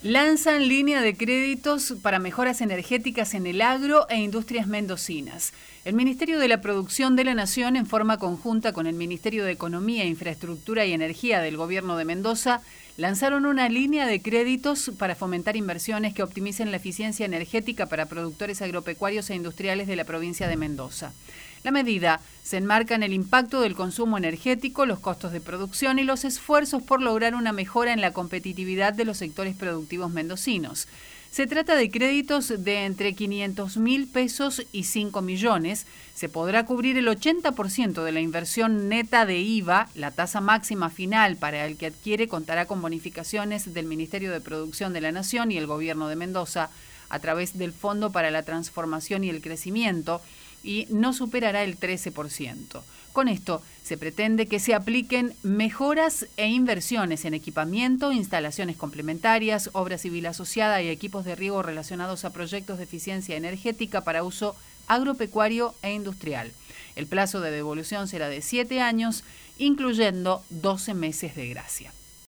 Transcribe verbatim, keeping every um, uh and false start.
Lanzan línea de créditos para mejoras energéticas en el agro e industrias mendocinas. El Ministerio de la Producción de la Nación, en forma conjunta con el Ministerio de Economía, Infraestructura y Energía del Gobierno de Mendoza, lanzaron una línea de créditos para fomentar inversiones que optimicen la eficiencia energética para productores agropecuarios e industriales de la provincia de Mendoza. La medida se enmarca en el impacto del consumo energético, los costos de producción y los esfuerzos por lograr una mejora en la competitividad de los sectores productivos mendocinos. Se trata de créditos de entre quinientos mil pesos y cinco millones. Se podrá cubrir el ochenta por ciento de la inversión neta de I V A. La tasa máxima final para el que adquiere contará con bonificaciones del Ministerio de Producción de la Nación y el Gobierno de Mendoza a través del Fondo para la Transformación y el Crecimiento, y no superará el trece por ciento. Con esto se pretende que se apliquen mejoras e inversiones en equipamiento, instalaciones complementarias, obra civil asociada y equipos de riego relacionados a proyectos de eficiencia energética para uso agropecuario e industrial. El plazo de devolución será de siete años, incluyendo doce meses de gracia.